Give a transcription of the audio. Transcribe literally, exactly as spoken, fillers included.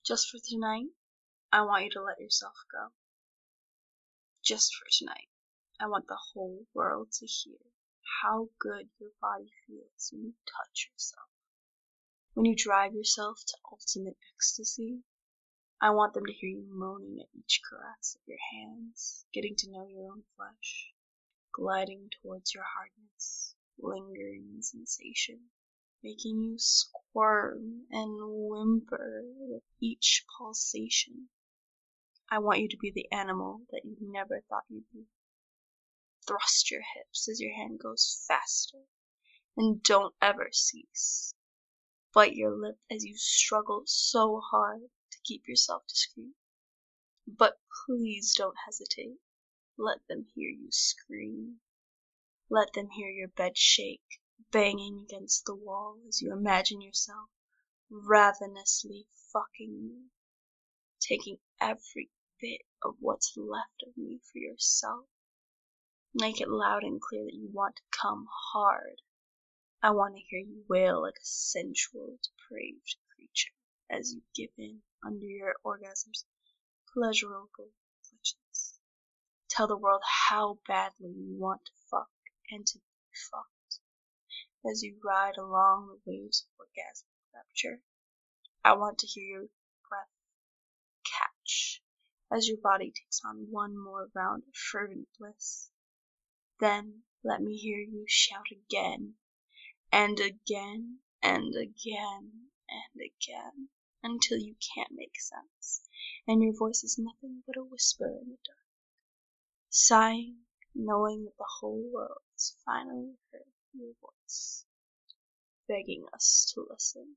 Just for tonight, I want you to let yourself go. Just for tonight, I want the whole world to hear how good your body feels when you touch yourself. When you drive yourself to ultimate ecstasy, I want them to hear you moaning at each caress of your hands, getting to know your own flesh, gliding towards your hardness, lingering in sensation, making you squirm and whimper with each pulsation. I want you to be the animal that you never thought you'd be. Thrust your hips as your hand goes faster, and don't ever cease. Bite your lip as you struggle so hard to keep yourself discreet. But please don't hesitate. Let them hear you scream. Let them hear your bed shake, banging against the wall as you imagine yourself ravenously fucking me, taking every bit of what's left of me for yourself. Make it loud and clear that you want to come hard. I want to hear you wail like a sensual, depraved creature as you give in under your orgasm's pleasurable clutches. Tell the world how badly you want to fuck and to be fucked as you ride along the waves of orgasmic rapture. I want to hear your breath catch as your body takes on one more round of fervent bliss. Then let me hear you shout again, and again, and again, and again, until you can't make sense, and your voice is nothing but a whisper in the dark, sighing, knowing that the whole world has finally heard your voice, begging us to listen.